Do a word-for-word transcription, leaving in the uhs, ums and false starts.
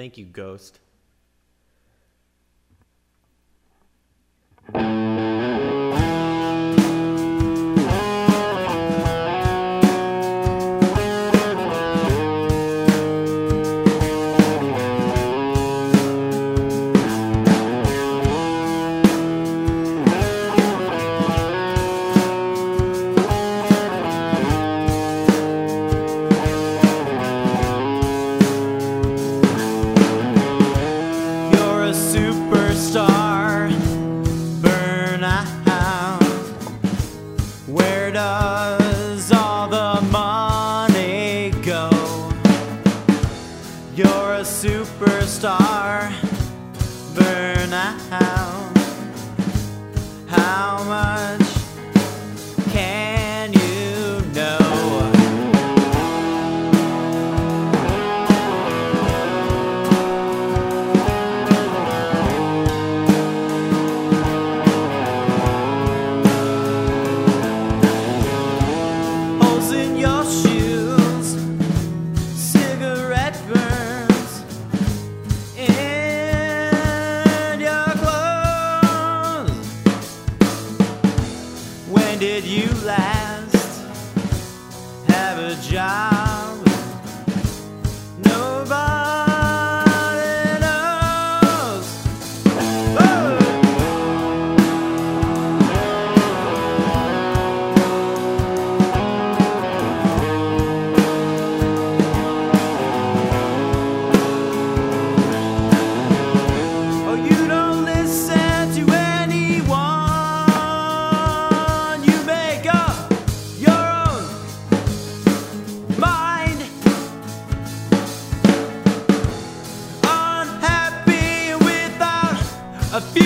Thank you, Ghost. Superstar, burn out. Where does all the money go? You're a superstar, burn out. How much can you know? In your shoes, cigarette burns in your clothes. When did you last have a job? Nobody knows. Oh! You don't listen to anyone. You make up your own mind. Unhappy without a few